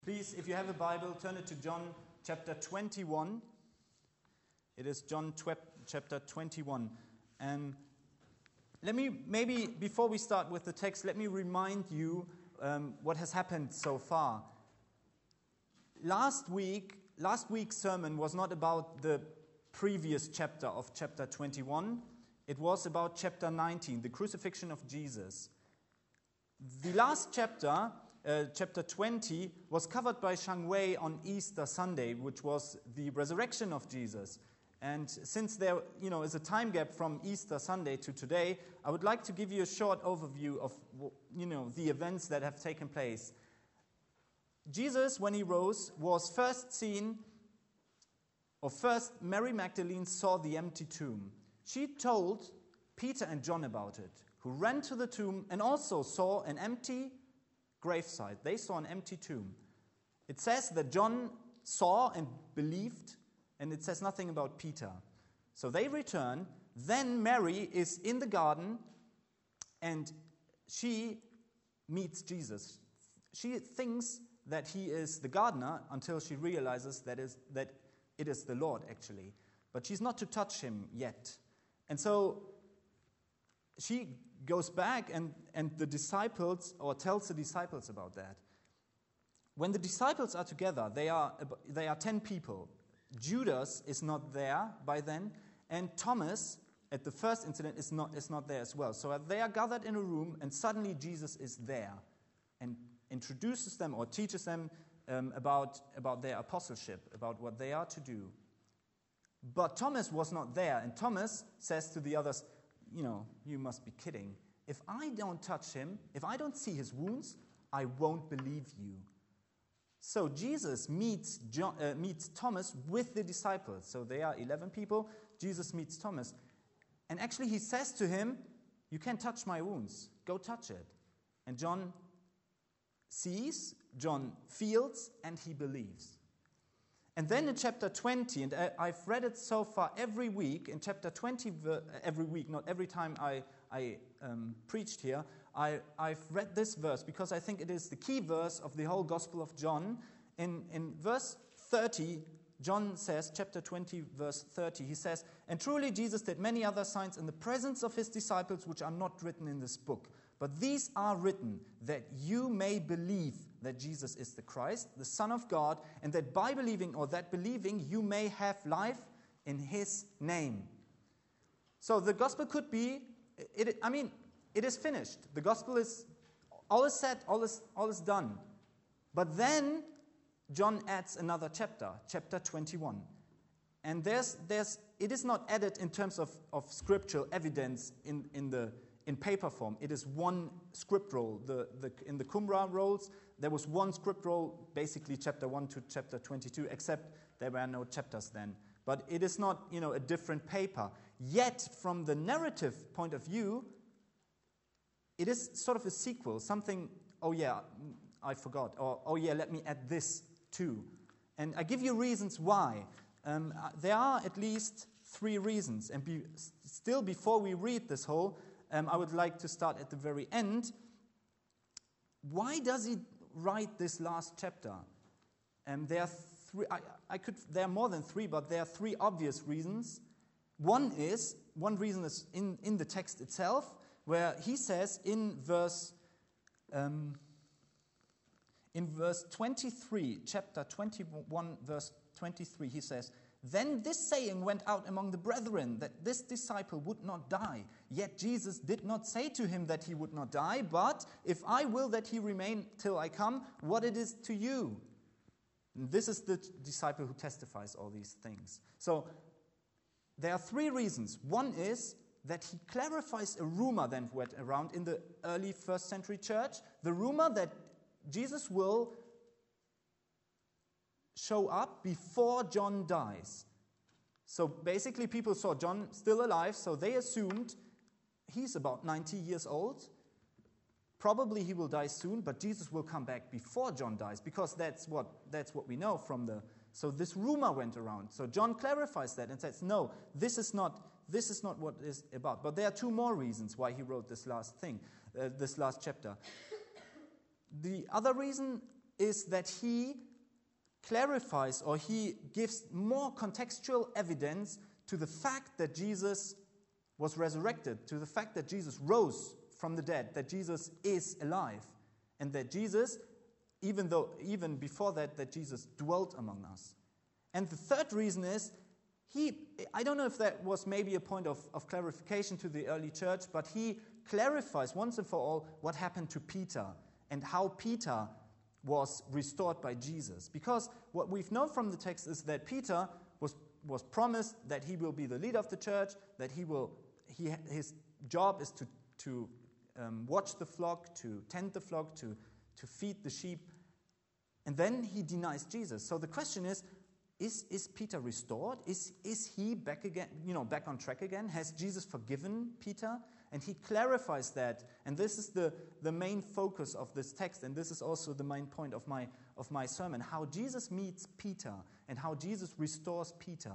Please, if you have a Bible, turn it to John chapter 21. It is John chapter 21. And maybe before we start with the text, let me remind you what has happened so far. Last week's sermon was not about the previous chapter of chapter 21. It was about chapter 19, the crucifixion of Jesus. The last chapter, chapter 20, was covered by Shang Wei on Easter Sunday, which was the resurrection of Jesus. And since there is a time gap from Easter Sunday to today, I would like to give you a short overview of the events that have taken place. Jesus, when he rose, was first Mary Magdalene saw the empty tomb. She told Peter and John about it, who ran to the tomb and also saw an empty gravesite. They saw an empty tomb. It says that John saw and believed, and it says nothing about Peter. So they return. Then Mary is in the garden, and she meets Jesus. She thinks that he is the gardener until she realizes that it is the Lord, actually. But she's not to touch him yet. And so she goes back and the disciples, or tells the disciples about that. When the disciples are together, they are 10 people. Judas is not there by then, and Thomas, at the first incident, is not there as well. So they are gathered in a room, and suddenly Jesus is there and introduces them or teaches them about their apostleship, about what they are to do. But Thomas was not there, and Thomas says to the others, you must be kidding. If I don't touch him, if I don't see his wounds, I won't believe you. So Jesus meets Thomas with the disciples. So they are 11 people. Jesus meets Thomas. And actually he says to him, you can't touch my wounds. Go touch it. And John sees, John feels, and he believes. And then in chapter 20, and I've read it so far every week, in chapter 20, every week, not every time I preached here, I've read this verse because I think it is the key verse of the whole Gospel of John. In verse 30, John says, chapter 20, verse 30, he says, "And truly Jesus did many other signs in the presence of his disciples which are not written in this book. But these are written that you may believe that Jesus is the Christ, the Son of God, and that by believing you may have life in his name." So the gospel could be, it is finished. The gospel is, all is said, all is done. But then John adds another chapter, chapter 21. And it is not added in terms of scriptural evidence in paper form. It is one script roll. In the Qumran rolls, there was one script roll, basically chapter 1 to chapter 22, except there were no chapters then. But it is not, a different paper. Yet, from the narrative point of view, it is sort of a sequel. Something, oh yeah, I forgot. Or, oh yeah, let me add this too. And I give you reasons why. There are at least 3 reasons. And still, before we read this whole, I would like to start at the very end. Why does he write this last chapter? There are 3. There are more than 3, but there are 3 obvious reasons. One reason is in the text itself, where he says in verse 23, chapter 21, verse 23, he says, "Then this saying went out among the brethren, that this disciple would not die. Yet Jesus did not say to him that he would not die, but if I will that he remain till I come, what it is to you?" And this is the disciple who testifies all these things. So there are 3 reasons. One is that he clarifies a rumor that went around in the early first century church, the rumor that Jesus will show up before John dies. So basically people saw John still alive, so they assumed he's about 90 years old. Probably he will die soon, but Jesus will come back before John dies, because that's what we know from the... So this rumor went around. So John clarifies that and says, no, this is not what it is about. But there are 2 more reasons why he wrote this last chapter. The other reason is that he clarifies, or he gives more contextual evidence to the fact that Jesus was resurrected, to the fact that Jesus rose from the dead, that Jesus is alive, and that Jesus, even before that Jesus dwelt among us. And the third reason is, I don't know if that was maybe a point of clarification to the early church, but he clarifies once and for all what happened to Peter and how Peter was restored by Jesus. Because what we've known from the text is that Peter was promised that he will be the leader of the church, that his job is to watch the flock, to tend the flock, to feed the sheep. And then he denies Jesus. So the question is Peter restored? Is he back again, back on track again? Has Jesus forgiven Peter? And he clarifies that, and this is the main focus of this text, and this is also the main point of my sermon, how Jesus meets Peter and how Jesus restores Peter.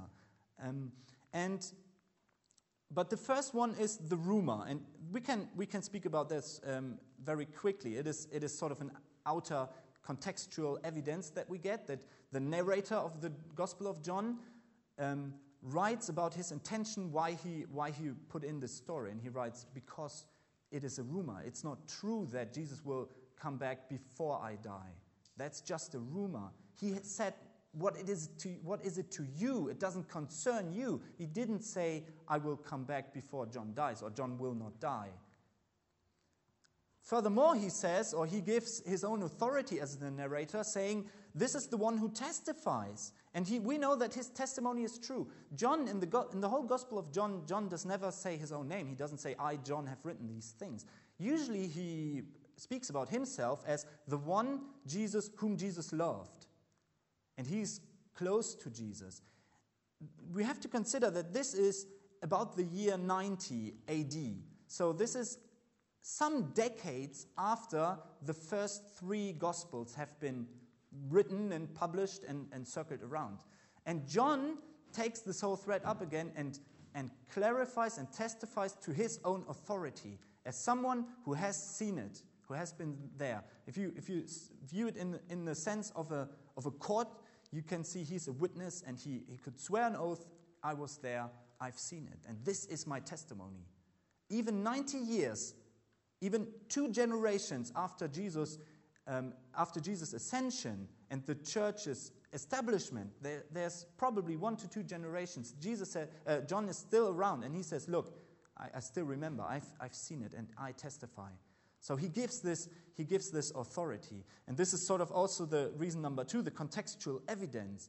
But the first one is the rumor, and we can speak about this very quickly. It is sort of an outer contextual evidence that we get, that the narrator of the Gospel of John writes about his intention, why he put in this story. And he writes, because it is a rumor. It's not true that Jesus will come back before I die. That's just a rumor. He said, what is it to you? It doesn't concern you. He didn't say, I will come back before John dies, or John will not die. Furthermore, he says, or he gives his own authority as the narrator, saying, this is the one who testifies. And we know that his testimony is true. John, in the whole Gospel of John, John does never say his own name. He doesn't say, I, John, have written these things. Usually he speaks about himself as the one Jesus whom Jesus loved. And he's close to Jesus. We have to consider that this is about the year 90 AD. So this is some decades after the first three Gospels have been written and published and circled around. And John takes this whole thread up again and clarifies and testifies to his own authority as someone who has seen it, who has been there. If you view it in the sense of a court, you can see he's a witness and he could swear an oath, I was there, I've seen it. And this is my testimony. Even 90 years, even 2 generations after Jesus' ascension and the church's establishment, there's probably 1 to 2 generations. John is still around, and he says, "Look, I still remember. I've seen it, and I testify." So he gives this authority, and this is sort of also the reason number 2, the contextual evidence.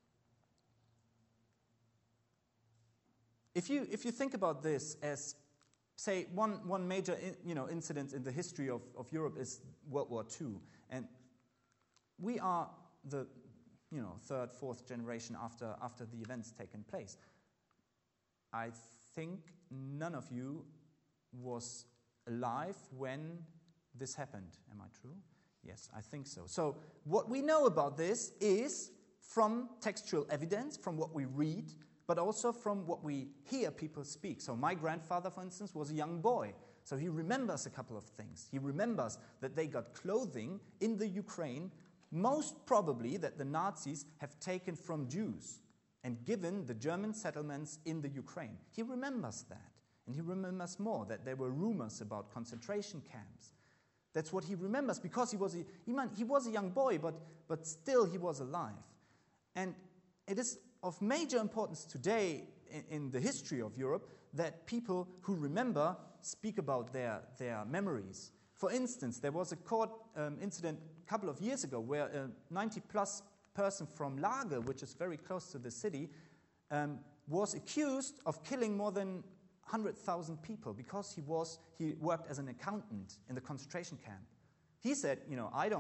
If you think about this as, say, one major incident in the history of Europe is World War II, and we are the 3rd, 4th generation after the events taken place. I think none of you was alive when this happened. Am I true? Yes, I think so. So what we know about this is from textual evidence, from what we read, but also from what we hear people speak. So my grandfather, for instance, was a young boy. So he remembers a couple of things. He remembers that they got clothing in the Ukraine, most probably that the Nazis have taken from Jews and given the German settlements in the Ukraine. He remembers that. And he remembers more, that there were rumors about concentration camps. That's what he remembers, because he was a young boy, but still he was alive. And it is of major importance today in the history of Europe that people who remember speak about their memories. For instance, there was a court incident a couple of years ago where a 90-plus person from Lager, which is very close to the city, was accused of killing more than 100,000 people because he worked as an accountant in the concentration camp. He said, I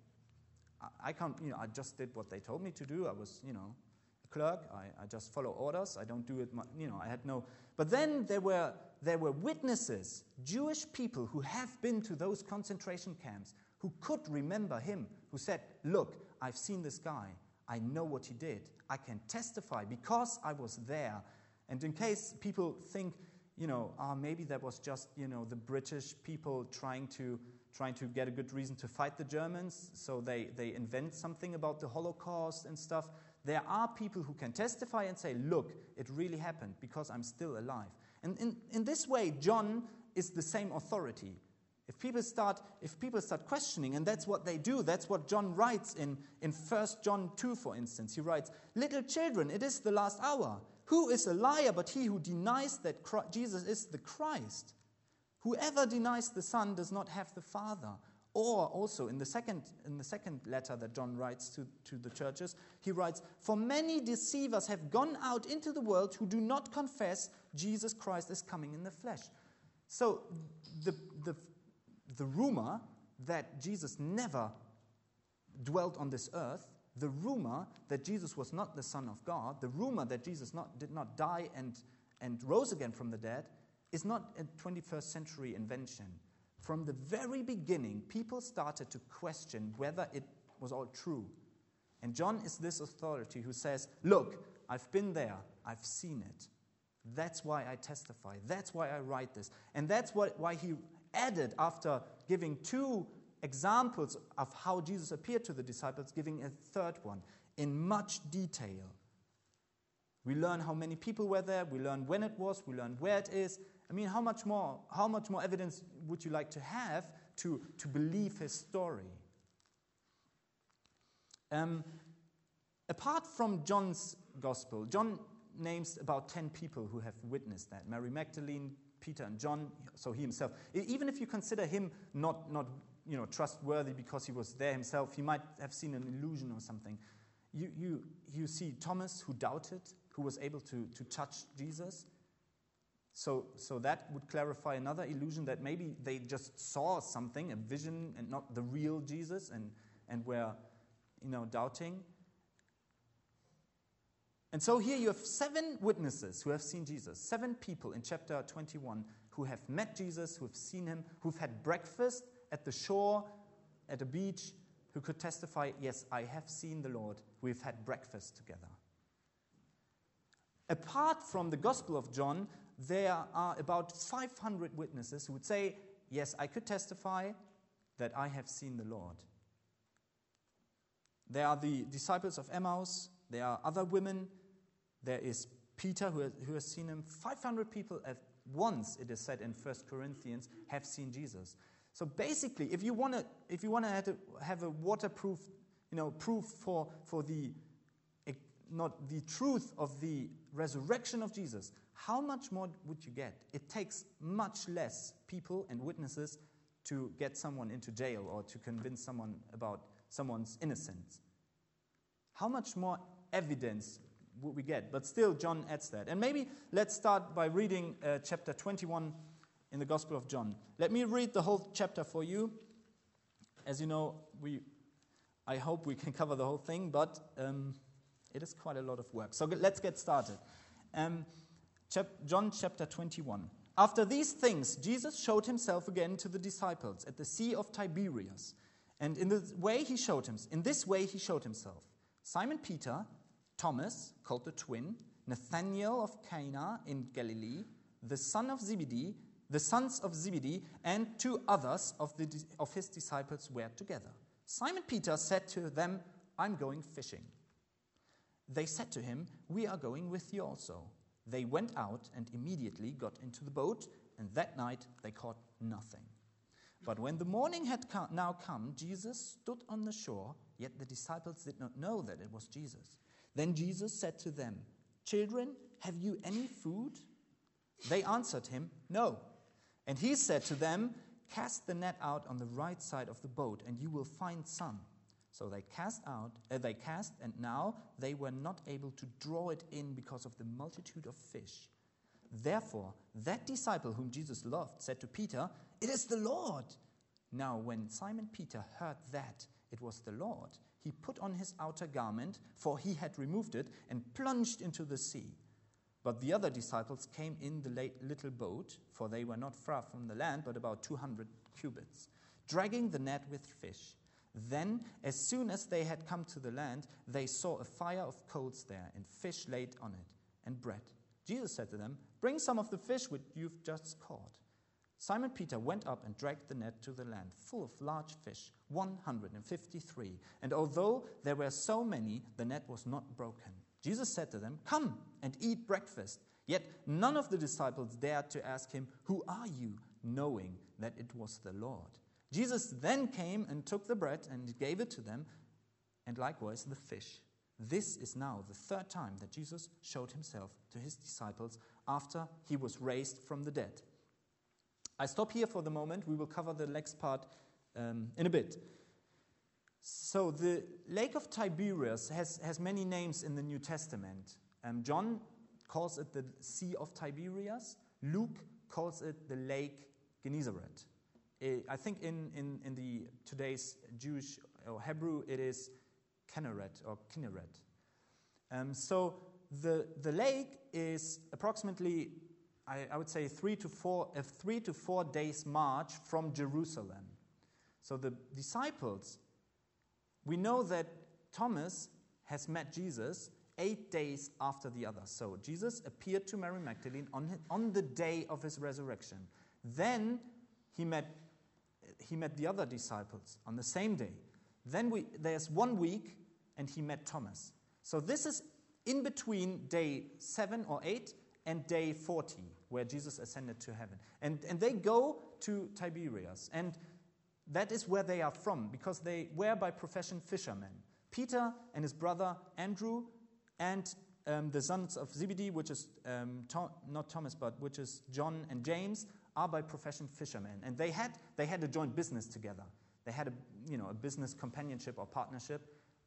just did what they told me to do. I was, a clerk. I just follow orders. I don't do it. I had no. But then there were witnesses, Jewish people who have been to those concentration camps, who could remember him, who said, "Look, I've seen this guy. I know what he did. I can testify because I was there." And in case people think, maybe that was just, the British people trying to trying to get a good reason to fight the Germans, so they invent something about the Holocaust and stuff. There are people who can testify and say, look, it really happened because I'm still alive. And in this way, John is the same authority. If people start questioning, and that's what they do, that's what John writes in 1 John 2, for instance. He writes, little children, it is the last hour. Who is a liar but he who denies that Jesus is the Christ? Whoever denies the Son does not have the Father. Or also in the second letter that John writes to the churches, he writes, for many deceivers have gone out into the world who do not confess Jesus Christ is coming in the flesh. So the rumor that Jesus never dwelt on this earth, the rumor that Jesus was not the Son of God, the rumor that Jesus did not die and rose again from the dead, is not a 21st century invention. From the very beginning, people started to question whether it was all true. And John is this authority who says, look, I've been there, I've seen it. That's why I testify. That's why I write this. And that's why he added, after giving 2 examples of how Jesus appeared to the disciples, giving a third one in much detail. We learn how many people were there, we learn when it was, we learn where it is. I mean, how much more evidence would you like to have to believe his story? Apart from John's gospel, John names about 10 people who have witnessed that. Mary Magdalene, Peter and John, so he himself. Even if you consider him not trustworthy because he was there himself, he might have seen an illusion or something. You see Thomas, who doubted, who was able to touch Jesus. So that would clarify another illusion, that maybe they just saw something, a vision, and not the real Jesus, and were, doubting. And so here you have 7 witnesses who have seen Jesus, 7 people in chapter 21 who have met Jesus, who have seen him, who've had breakfast at the shore, at a beach, who could testify, yes, I have seen the Lord, we've had breakfast together. Apart from the Gospel of John, there are about 500 witnesses who would say, yes, I could testify that I have seen the Lord. There are the disciples of Emmaus, there are other women, there is Peter who has seen him. 500 people at once, it is said in 1 Corinthians, have seen Jesus. So basically, if you want to have a waterproof, proof for the not the truth of the resurrection of Jesus, how much more would you get? It takes much less people and witnesses to get someone into jail or to convince someone about someone's innocence. How much more evidence would we get? But still, John adds that. And maybe let's start by reading chapter 21 in the Gospel of John. Let me read the whole chapter for you. As you know, I hope we can cover the whole thing, but it is quite a lot of work. So let's get started. John chapter 21. After these things, Jesus showed himself again to the disciples at the Sea of Tiberias. And in this way he showed himself. Simon Peter, Thomas, called the twin, Nathanael of Cana in Galilee, the sons of Zebedee, and 2 others of his disciples were together. Simon Peter said to them, I'm going fishing. They said to him, we are going with you also. They went out and immediately got into the boat, and that night they caught nothing. But when the morning had now come, Jesus stood on the shore, yet the disciples did not know that it was Jesus. Then Jesus said to them, children, have you any food? They answered him, no. And he said to them, cast the net out on the right side of the boat, and you will find some. So they cast, and now they were not able to draw it in because of the multitude of fish. Therefore, that disciple whom Jesus loved said to Peter, it is the Lord. Now, when Simon Peter heard that it was the Lord, he put on his outer garment, for he had removed it, and plunged into the sea. But the other disciples came in the little boat, for they were not far from the land, but about 200 cubits, dragging the net with fish. Then, as soon as they had come to the land, they saw a fire of coals there, and fish laid on it, and bread. Jesus said to them, bring some of the fish which you've just caught. Simon Peter went up and dragged the net to the land, full of large fish, 153. And although there were so many, the net was not broken. Jesus said to them, "Come and eat breakfast." Yet none of the disciples dared to ask him, "Who are you?" knowing that it was the Lord. Jesus then came and took the bread and gave it to them, and likewise the fish. This is now the third time that Jesus showed himself to his disciples after he was raised from the dead. I stop here for the moment. We will cover the next part in a bit. So the Lake of Tiberias has many names in the New Testament. John calls it the Sea of Tiberias. Luke calls it the Lake Gennesaret. I think in the today's Jewish or Hebrew it is Kinneret or Kinneret. So the lake is approximately, I would say, 3 to 4 days march from Jerusalem. So the disciples, we know that Thomas has met Jesus 8 days after the others. So Jesus appeared to Mary Magdalene on the day of his resurrection. Then he met the other disciples on the same day. Then there's 1 week and he met Thomas. So this is in between day 7 or 8 and day 40, where Jesus ascended to heaven. And they go to Tiberias. And that is where they are from, because they were by profession fishermen. Peter and his brother Andrew and the sons of Zebedee, which is not Thomas, but which is John and James, are by profession fishermen. And they had a joint business together. They had a business companionship or partnership.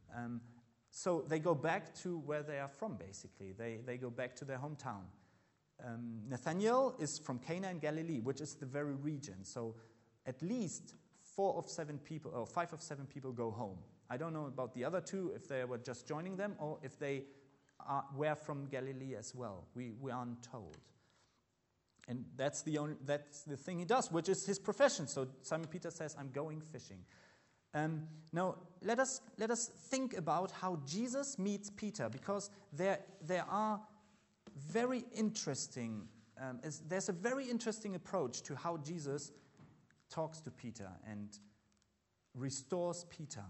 So they go back to where they are from, basically. They go back to their hometown. Nathanael is from Cana in Galilee, which is the very region. So at least 5 of 7 people go home. I don't know about the other 2, if they were just joining them or if they were from Galilee as well. We aren't told. And that's the thing he does, which is his profession. So Simon Peter says, "I'm going fishing." Now let us think about how Jesus meets Peter, because there are very interesting. There's a very interesting approach to how Jesus talks to Peter and restores Peter.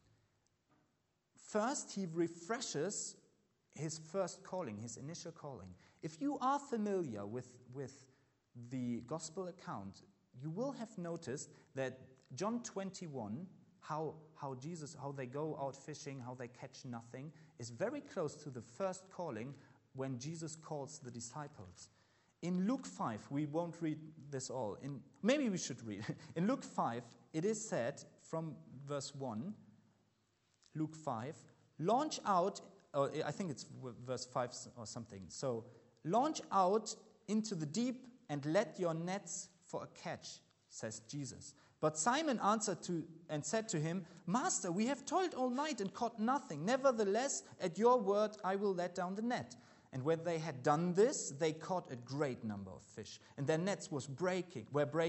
First, he refreshes his first calling, his initial calling. If you are familiar with the gospel account, you will have noticed that John 21, how they go out fishing, how they catch nothing, is very close to the first calling when Jesus calls the disciples. In Luke 5, we won't read this all. Maybe we should read. In Luke 5, it is said from verse 1, Luke 5, launch out, I think it's verse 5 or something. So, launch out into the deep and let your nets for a catch, says Jesus. But Simon answered and said to him, "Master, we have toiled all night and caught nothing. Nevertheless, at your word I will let down the net." And when they had done this, they caught a great number of fish, and their net was breaking.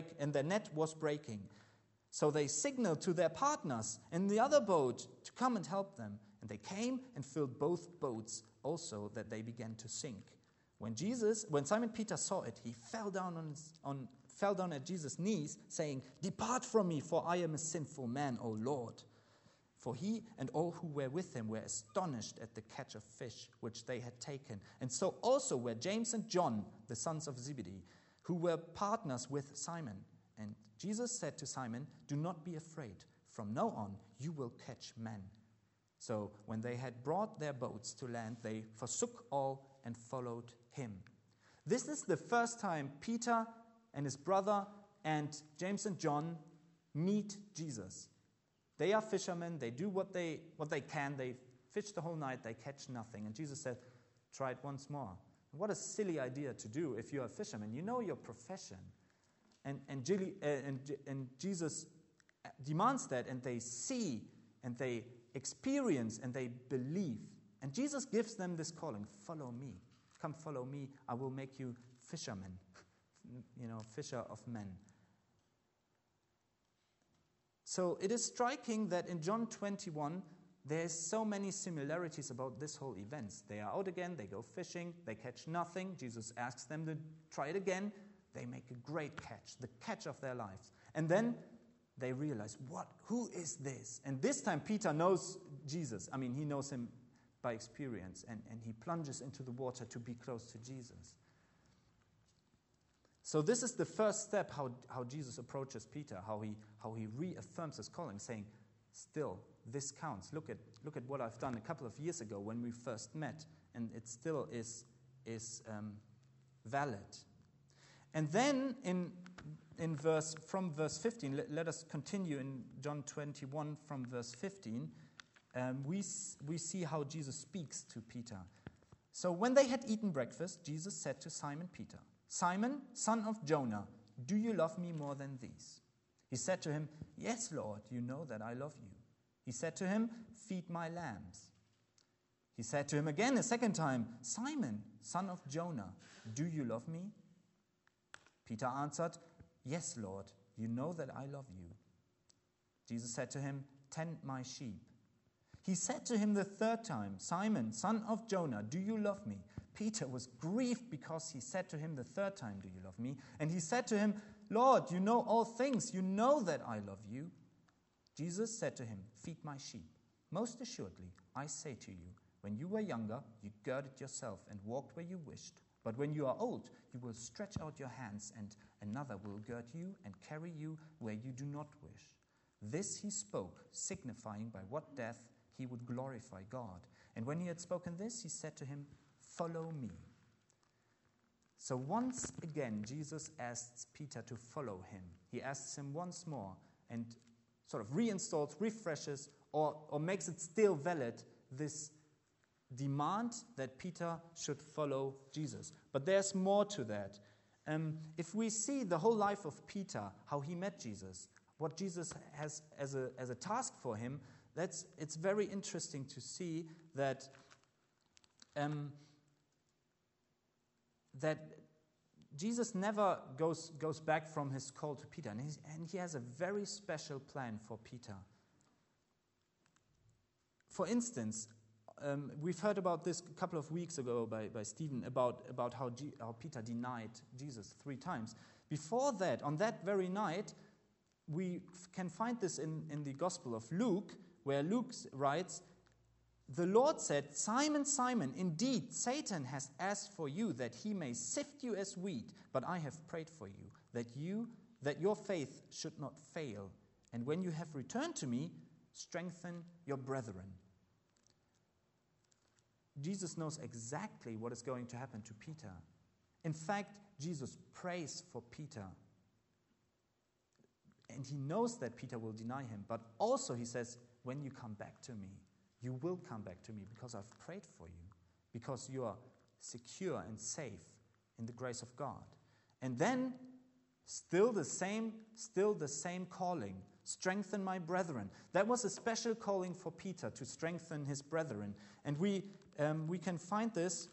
So they signaled to their partners in the other boat to come and help them. And they came and filled both boats, also that they began to sink. When Simon Peter saw it, he fell down at Jesus' knees, saying, "Depart from me, for I am a sinful man, O Lord." For he and all who were with him were astonished at the catch of fish which they had taken. And so also were James and John, the sons of Zebedee, who were partners with Simon. And Jesus said to Simon, "Do not be afraid. From now on you will catch men." So when they had brought their boats to land, they forsook all and followed him. This is the first time Peter and his brother and James and John meet Jesus. They are fishermen. They do what they can. They fish the whole night. They catch nothing. And Jesus said, "Try it once more." What a silly idea to do if you're a fisherman. You know your profession. And Jesus demands that, and they see, and they experience, and they believe. And Jesus gives them this calling, "Follow me. Come follow me. I will make you fishermen." Fisher of men. So it is striking that in John 21, there's so many similarities about this whole event. They are out again, they go fishing, they catch nothing. Jesus asks them to try it again. They make a great catch, the catch of their lives. And then they realize, who is this? And this time Peter knows Jesus. I mean, he knows him by experience, and he plunges into the water to be close to Jesus. So this is the first step how Jesus approaches Peter, how he reaffirms his calling, saying, still, this counts. Look at what I've done a couple of years ago when we first met, and it still is valid. And then from verse 15, let us continue in John 21 from verse 15. We see how Jesus speaks to Peter. So when they had eaten breakfast, Jesus said to Simon Peter, "Simon, son of Jonah, do you love me more than these?" He said to him, "Yes, Lord, you know that I love you." He said to him, "Feed my lambs." He said to him again a second time, "Simon, son of Jonah, do you love me?" Peter answered, "Yes, Lord, you know that I love you." Jesus said to him, "Tend my sheep." He said to him the third time, "Simon, son of Jonah, do you love me?" Peter was grieved because he said to him the third time, "Do you love me?" And he said to him, "Lord, you know all things. You know that I love you." Jesus said to him, "Feed my sheep. Most assuredly, I say to you, when you were younger, you girded yourself and walked where you wished. But when you are old, you will stretch out your hands, and another will gird you and carry you where you do not wish." This he spoke, signifying by what death he would glorify God. And when he had spoken this, he said to him, "Follow me." So once again, Jesus asks Peter to follow him. He asks him once more and sort of reinstalls, refreshes, or makes it still valid, this demand that Peter should follow Jesus. But there's more to that. If we see the whole life of Peter, how he met Jesus, what Jesus has as a task for him, it's very interesting to see that Jesus never goes back from his call to Peter, and he has a very special plan for Peter. For instance, we've heard about this a couple of weeks ago by Stephen about how Peter denied Jesus 3 times. Before that, on that very night, we can find this in the Gospel of Luke, where Luke writes, "The Lord said, 'Simon, Simon, indeed Satan has asked for you that he may sift you as wheat, but I have prayed for you, that your faith should not fail. And when you have returned to me, strengthen your brethren.'" Jesus knows exactly what is going to happen to Peter. In fact, Jesus prays for Peter. And he knows that Peter will deny him, but also he says, "When you come back to me, you will come back to me because I've prayed for you, because you are secure and safe in the grace of God." And then, still the same calling, "Strengthen my brethren." That was a special calling for Peter, to strengthen his brethren. And we can find this.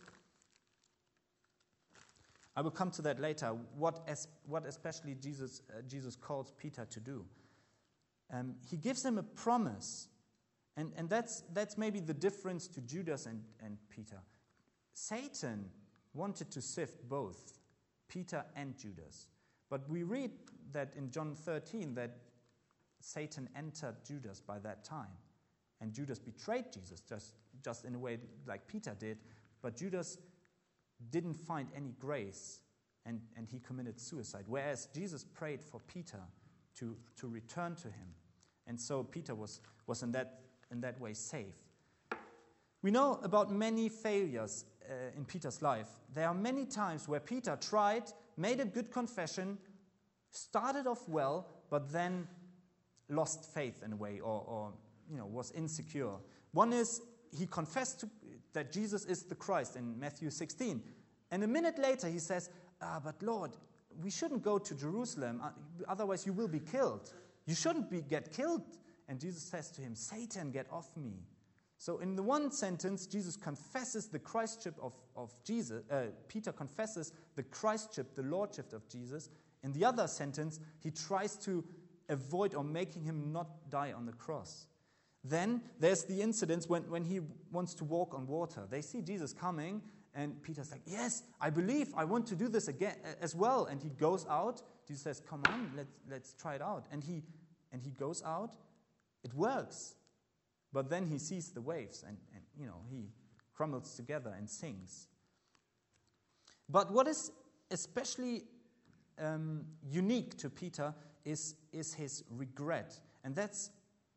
I will come to that later, what especially Jesus calls Peter to do. He gives him a promise, and that's maybe the difference to Judas and Peter. Satan wanted to sift both Peter and Judas. But we read that in John 13 that Satan entered Judas by that time. And Judas betrayed Jesus just in a way like Peter did. But Judas didn't find any grace, and he committed suicide. Whereas Jesus prayed for Peter to return to him. And so Peter was in that way safe. We know about many failures in Peter's life. There are many times where Peter tried, made a good confession, started off well, but then lost faith in a way, or was insecure. One is he confessed that Jesus is the Christ in Matthew 16. And a minute later he says, "But Lord, we shouldn't go to Jerusalem, otherwise you will be killed. You shouldn't get killed." And Jesus says to him, "Satan, get off me." So in the one sentence, Jesus confesses the Christship of Jesus. Peter confesses the Christship, the Lordship of Jesus. In the other sentence, he tries to avoid or making him not die on the cross. Then there's the incident when he wants to walk on water. They see Jesus coming, And Peter's like, yes, I believe, I want to do this again as well. And he goes out. Jesus says, come on, let's try it out. And he goes out. It works. But then he sees the waves and he crumbles together and sinks. But what is especially unique to Peter is his regret. And that's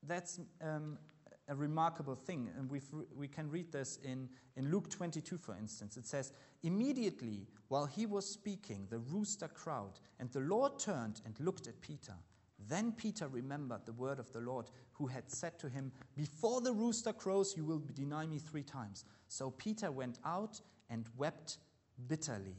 a remarkable thing. And we can read this in Luke 22, for instance. It says, immediately while he was speaking, the rooster crowed, and the Lord turned and looked at Peter. Then Peter remembered the word of the Lord, who had said to him, before the rooster crows, you will deny me 3 times. So Peter went out and wept bitterly.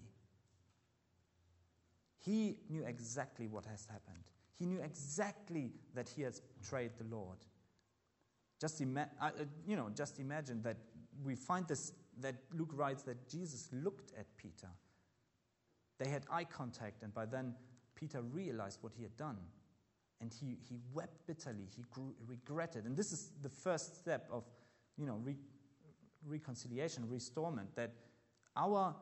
He knew exactly what has happened. He knew exactly that he has betrayed the Lord. Just imagine that we find this, that Luke writes that Jesus looked at Peter. They had eye contact, and by then Peter realized what he had done. And he wept bitterly. He regretted. And this is the first step of, reconciliation, restorement, that our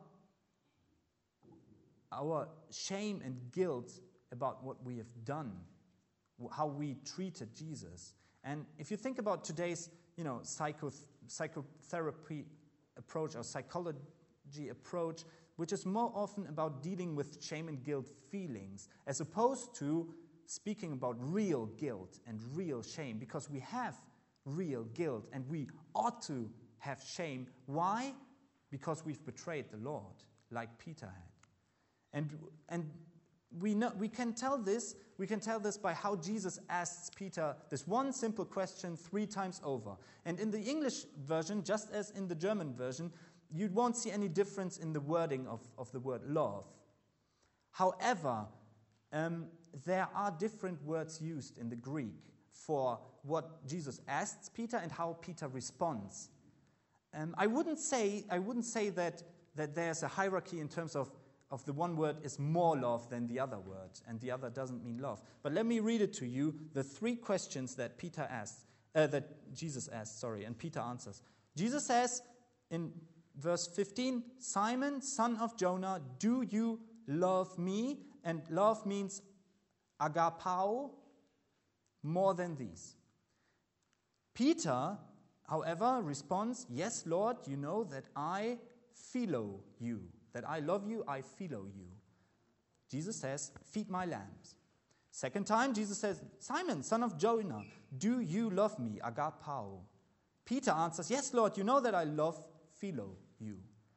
shame and guilt about what we have done, how we treated Jesus. And if you think about today's, psychotherapy approach or psychology approach, which is more often about dealing with shame and guilt feelings, as opposed to speaking about real guilt and real shame, because we have real guilt and we ought to have shame. Why? Because we've betrayed the Lord, like Peter had. And we can tell this by how Jesus asks Peter this one simple question 3 times over. And in the English version, just as in the German version, you won't see any difference in the wording of the word love. However, there are different words used in the Greek for what Jesus asks Peter and how Peter responds. I wouldn't say that there's a hierarchy in terms of the one word is more love than the other word, and the other doesn't mean love. But let me read it to you, the 3 questions that Jesus asks, and Peter answers. Jesus says in verse 15, Simon, son of Jonah, do you love me? And love means agapao, more than these. Peter, however, responds, yes, Lord, you know that I philo you. That I love you, I philo you. Jesus says, feed my lambs. Second time, Jesus says, Simon, son of Jonah, do you love me, agapao? Peter answers, yes, Lord, you know that I love philo you.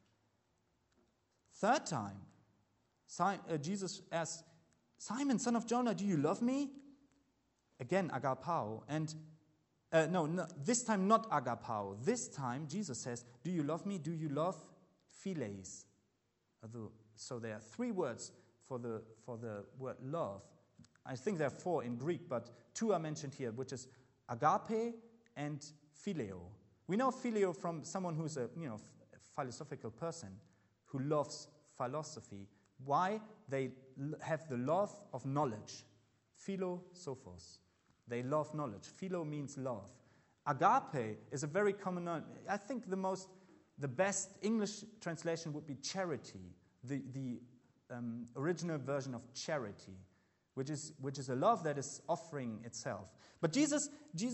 Third time, Jesus asks, Simon, son of Jonah, do you love me? Again, agapao. And no, this time not agapao. This time, Jesus says, do you love me? Do you love philes? So there are 3 words for the word love. I think there are 4 in Greek, but 2 are mentioned here, which is agape and phileo. We know phileo from someone who's a philosophical person who loves philosophy. Why? They have the love of knowledge. Philosophos. They love knowledge. Philo means love. Agape is a very common word. I think the best English translation would be charity, the original version of charity, which is a love that is offering itself. But Jesus,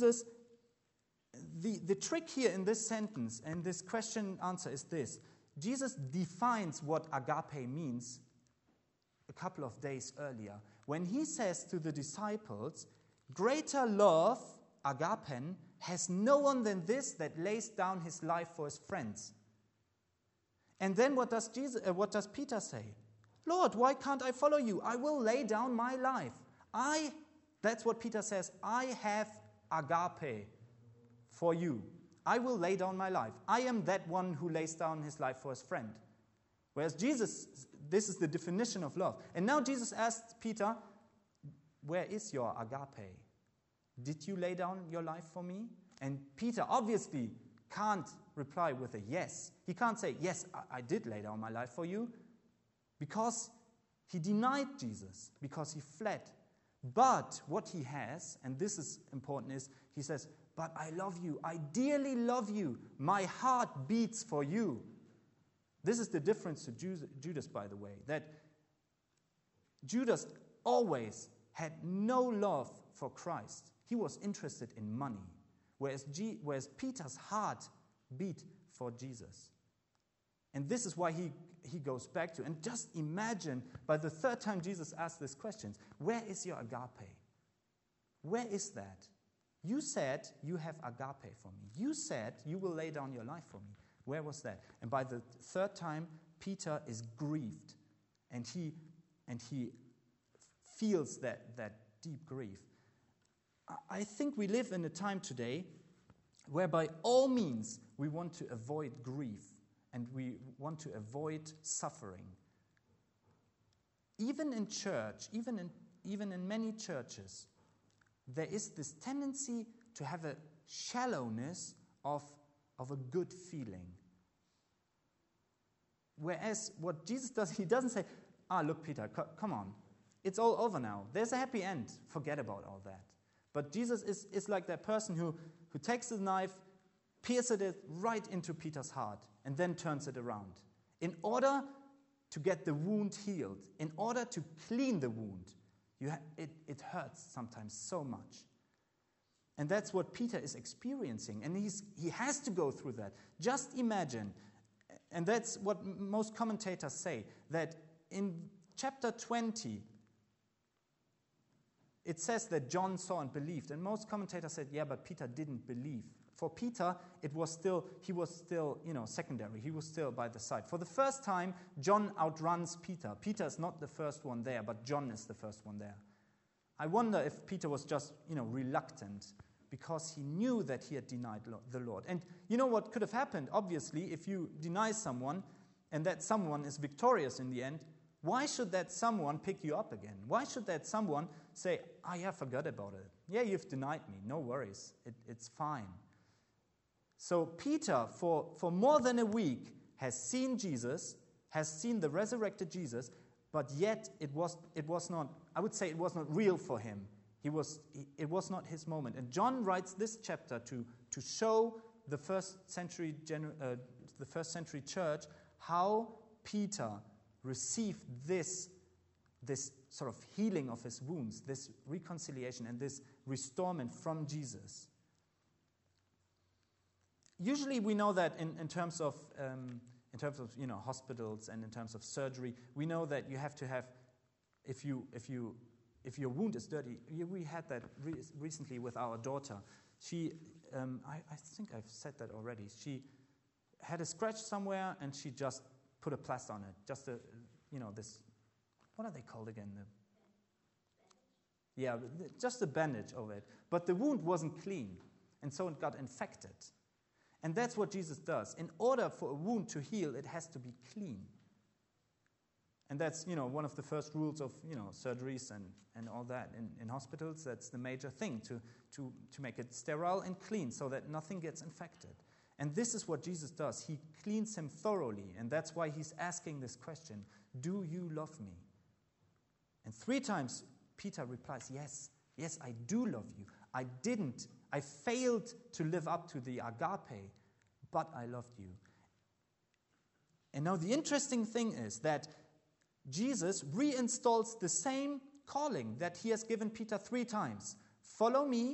the trick here in this sentence and this question answer is this. Jesus defines what agape means a couple of days earlier when he says to the disciples, greater love, agapen, has no one than this that lays down his life for his friends. And then what does Peter say? Lord, why can't I follow you? I will lay down my life. That's what Peter says. I have agape for you. I will lay down my life. I am that one who lays down his life for his friend. Whereas Jesus, this is the definition of love. And now Jesus asks Peter, where is your agape? Did you lay down your life for me? And Peter obviously can't reply with a yes. He can't say, yes, I did lay down my life for you, because he denied Jesus, because he fled. But what he has, and this is important, is he says, but I love you. I dearly love you. My heart beats for you. This is the difference to Judas, by the way, that Judas always had no love for Christ. He was interested in money, whereas Peter's heart beat for Jesus. And this is why he goes back to, and just imagine, by the third time Jesus asked these questions, where is your agape? Where is that? You said you have agape for me. You said you will lay down your life for me. Where was that? And by the third time, Peter is grieved, and he feels that deep grief. I think we live in a time today where by all means we want to avoid grief and we want to avoid suffering. Even in church, even in many churches, there is this tendency to have a shallowness of a good feeling. Whereas what Jesus does, he doesn't say, look, Peter, come on. It's all over now. There's a happy end. Forget about all that. But Jesus is like that person who takes the knife, pierces it right into Peter's heart, and then turns it around. In order to get the wound healed, in order to clean the wound, it hurts sometimes so much. And that's what Peter is experiencing. And he has to go through that. Just imagine, and that's what most commentators say, that in chapter 20, it says that John saw and believed. And most commentators said, yeah, but Peter didn't believe. For Peter, he was still, secondary. He was still by the side. For the first time, John outruns Peter. Peter is not the first one there, but John is the first one there. I wonder if Peter was just, reluctant because he knew that he had denied the Lord. And you know what could have happened? Obviously, if you deny someone and that someone is victorious in the end, why should that someone pick you up again? Why should that someone say, yeah, forgot about it. Yeah, you've denied me. No worries. It's fine. So Peter, for more than a week, has seen Jesus, has seen the resurrected Jesus, but yet it was not, I would say it was not real for him. It was not his moment. And John writes this chapter to show the first century church how Peter received this sort of healing of his wounds, this reconciliation and this restorement from Jesus. Usually we know that in terms of hospitals and in terms of surgery, we know that you have to have, if your wound is dirty. We had that recently with our daughter. She, I think I've said that already. She had a scratch somewhere and she just put a plaster on it. Just this, what are they called again? Just a bandage over it. But the wound wasn't clean, and so it got infected. And that's what Jesus does. In order for a wound to heal, it has to be clean. And that's, one of the first rules of, surgeries and all that. In hospitals, that's the major thing, to make it sterile and clean so that nothing gets infected. And this is what Jesus does. He cleans him thoroughly, and that's why he's asking this question, do you love me? And 3 times Peter replies, yes, I do love you. I failed to live up to the agape, but I loved you. And now the interesting thing is that Jesus reinstalls the same calling that he has given Peter 3 times. Follow me,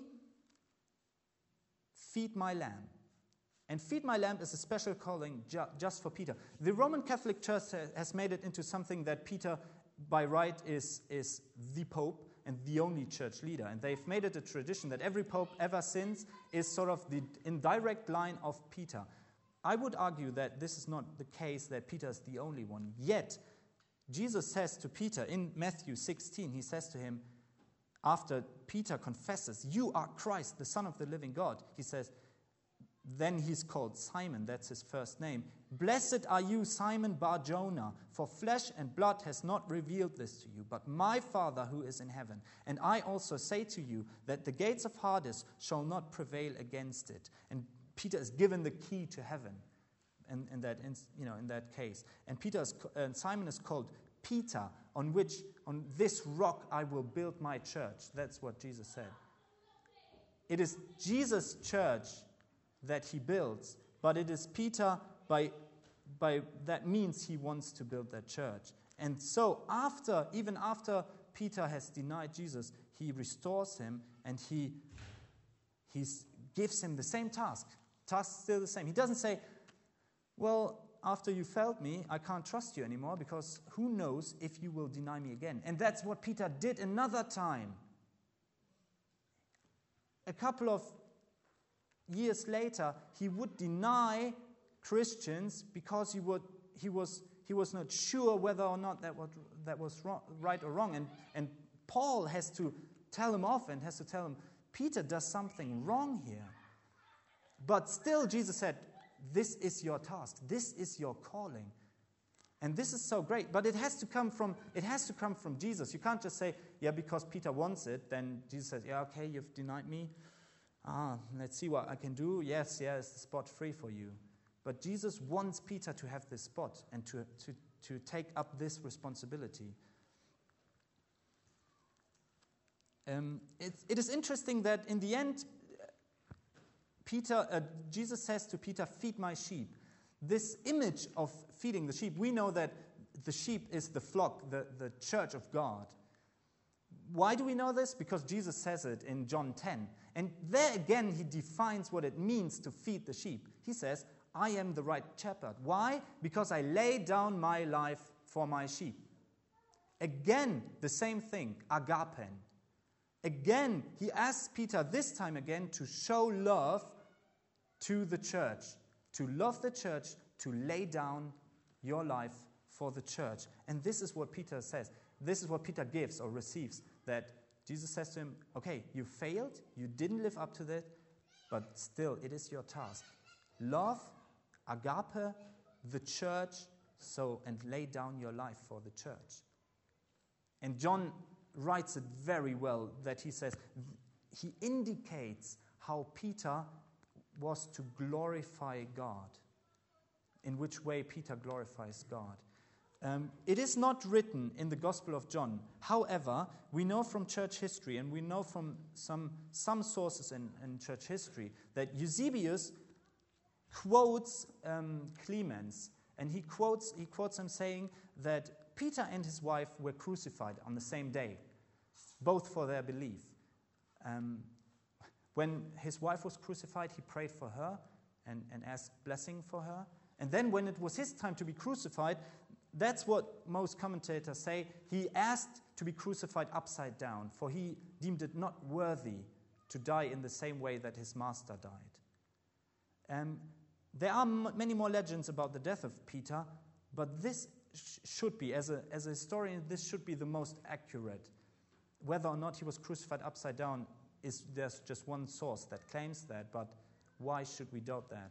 feed my lamb. And feed my lamb is a special calling just for Peter. The Roman Catholic Church has made it into something that Peter, by right, is the Pope and the only church leader. And they've made it a tradition that every pope ever since is sort of the indirect line of Peter. I would argue that this is not the case, that Peter is the only one. Yet, Jesus says to Peter in Matthew 16, he says to him, after Peter confesses, you are Christ, the Son of the living God, he says, then he's called Simon, that's his first name. Blessed are you, Simon Bar-Jonah, for flesh and blood has not revealed this to you, but my Father who is in heaven. And I also say to you that the gates of Hades shall not prevail against it. And Peter is given the key to heaven in that case. And Simon is called Peter, on this rock I will build my church. That's what Jesus said. It is Jesus' church that he builds, but it is Peter, by by that means he wants to build that church. And so even after Peter has denied Jesus, he restores him and he gives him the same task. Task still the same. He doesn't say, well, after you failed me, I can't trust you anymore because who knows if you will deny me again. And that's what Peter did another time. A couple of years later, he would deny Christians because he was not sure whether or not that was right or wrong. And Paul has to tell him off and has to tell him, Peter does something wrong here. But still, Jesus said, this is your task. This is your calling. And this is so great. But it has to come from Jesus. You can't just say, yeah, because Peter wants it, then Jesus says, yeah, okay, you've denied me. Let's see what I can do. Yes, is the spot free for you. But Jesus wants Peter to have this spot and to take up this responsibility. It is interesting that in the end, Jesus says to Peter, feed my sheep. This image of feeding the sheep, we know that the sheep is the flock, the church of God. Why do we know this? Because Jesus says it in John 10. And there again, he defines what it means to feed the sheep. He says, I am the right shepherd. Why? Because I lay down my life for my sheep. Again, the same thing, agapen. Again, he asks Peter this time again to show love to the church, to love the church, to lay down your life for the church. And this is what Peter says. This is what Peter gives or receives, that Jesus says to him, okay, you failed, you didn't live up to that, but still it is your task. Love, agape, the church, and lay down your life for the church. And John writes it very well that he says, he indicates how Peter was to glorify God, in which way Peter glorifies God. It is not written in the Gospel of John. However, we know from church history, and we know from some sources in church history, that Eusebius quotes Clemens, and he quotes him saying that Peter and his wife were crucified on the same day, both for their belief. When his wife was crucified, he prayed for her and asked blessing for her. And then when it was his time to be crucified, that's what most commentators say, he asked to be crucified upside down, for he deemed it not worthy to die in the same way that his master died. There are many more legends about the death of Peter, but this should be, as a historian, this should be the most accurate. Whether or not he was crucified upside down, there's just one source that claims that, but why should we doubt that?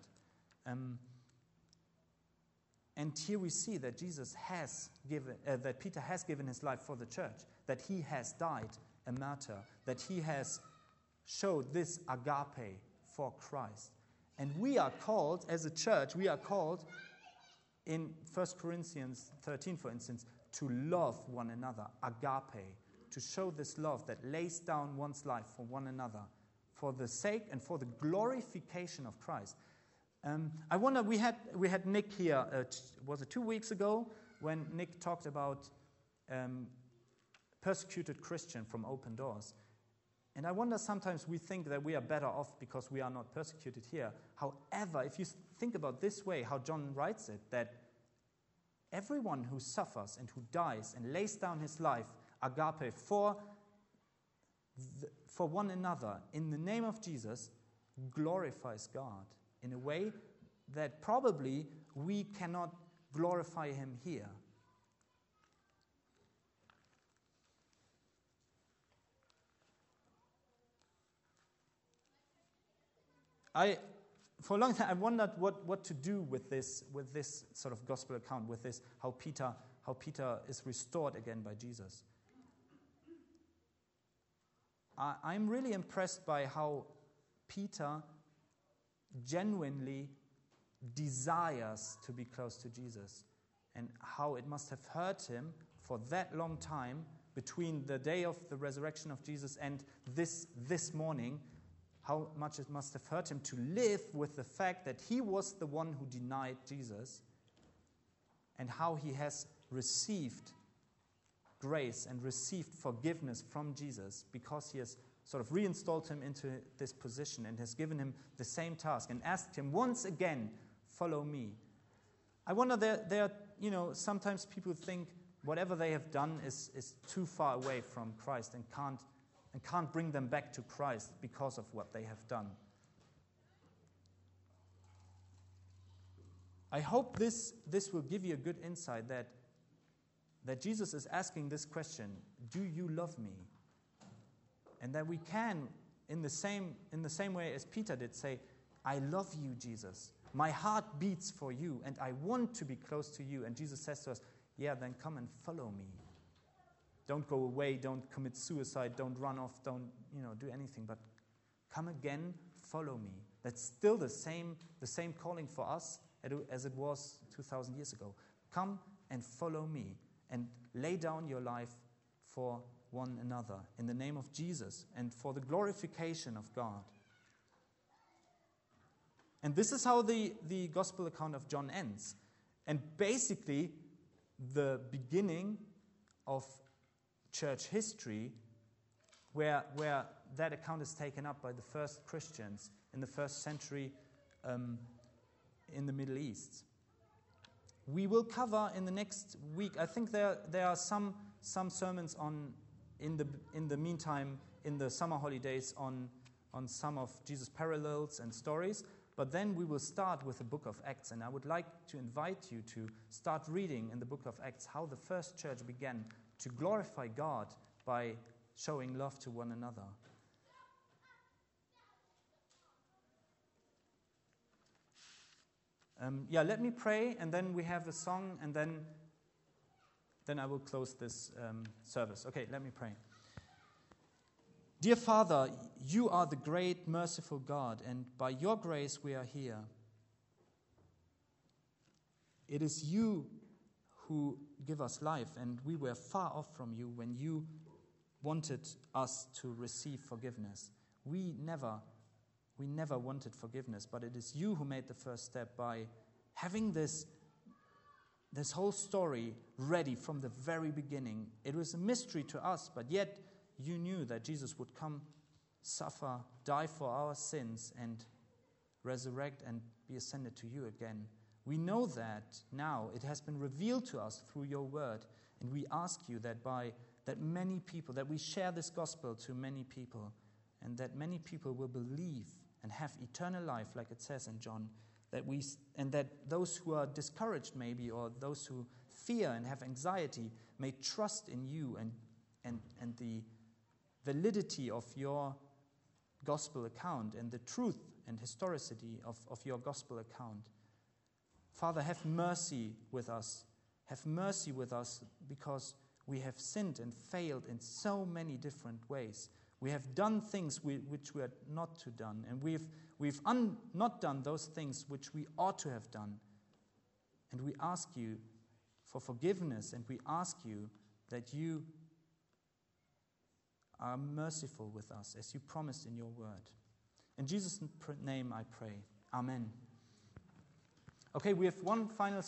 And here we see that that Peter has given his life for the church, that he has died a martyr, that he has showed this agape for Christ. And we are called, as a church, in 1 Corinthians 13, for instance, to love one another, agape, to show this love that lays down one's life for one another, for the sake and for the glorification of Christ. I wonder, we had Nick here, was it 2 weeks ago, when Nick talked about persecuted Christian from Open Doors. And I wonder, sometimes we think that we are better off because we are not persecuted here. However, if you think about this way, how John writes it, that everyone who suffers and who dies and lays down his life, agape, for one another, in the name of Jesus, glorifies God in a way that probably we cannot glorify him here. For a long time, I wondered what to do with this sort of gospel account, with this how Peter is restored again by Jesus. I'm really impressed by how Peter genuinely desires to be close to Jesus, and how it must have hurt him for that long time between the day of the resurrection of Jesus and this morning, how much it must have hurt him to live with the fact that he was the one who denied Jesus, and how he has received grace and received forgiveness from Jesus because he has sort of reinstalled him into this position and has given him the same task and asked him once again, follow me. I wonder, there sometimes people think whatever they have done is too far away from Christ and can't bring them back to Christ because of what they have done. I hope this will give you a good insight that Jesus is asking this question, do you love me? And that we can, in the same way as Peter did, say, I love you, Jesus. My heart beats for you, and I want to be close to you. And Jesus says to us, yeah, then come and follow me. Don't go away, don't commit suicide, don't run off, don't do anything, but come again, follow me. That's still the same calling for us as it was 2,000 years ago. Come and follow me and lay down your life for one another in the name of Jesus and for the glorification of God. And this is how the gospel account of John ends. And basically, the beginning of church history where that account is taken up by the first Christians in the first century in the Middle East. We will cover in the next week. I think there are some sermons in the meantime in the summer holidays on some of Jesus' parallels and stories. But then we will start with the book of Acts, and I would like to invite you to start reading in the book of Acts how the first church began to glorify God by showing love to one another. Let me pray, and then we have a song, and then I will close this service. Okay, let me pray. Dear Father, you are the great, merciful God, and by your grace we are here. It is you who give us life, and we were far off from you when you wanted us to receive forgiveness. We never wanted forgiveness, but it is you who made the first step by having this whole story ready from the very beginning. It was a mystery to us, but yet you knew that Jesus would come, suffer, die for our sins, and resurrect and be ascended to you again. We know that now. It has been revealed to us through your word, and we ask you that many people, that we share this gospel to many people, and that many people will believe and have eternal life, like it says in John, and that those who are discouraged maybe, or those who fear and have anxiety, may trust in you and the validity of your gospel account and the truth and historicity of your gospel account. Father, have mercy with us. Have mercy with us because we have sinned and failed in so many different ways. We have done things which we are not to done, and we've not done those things which we ought to have done. And we ask you for forgiveness, and we ask you that you are merciful with us, as you promised in your word. In Jesus' name I pray. Amen. Okay, we have one final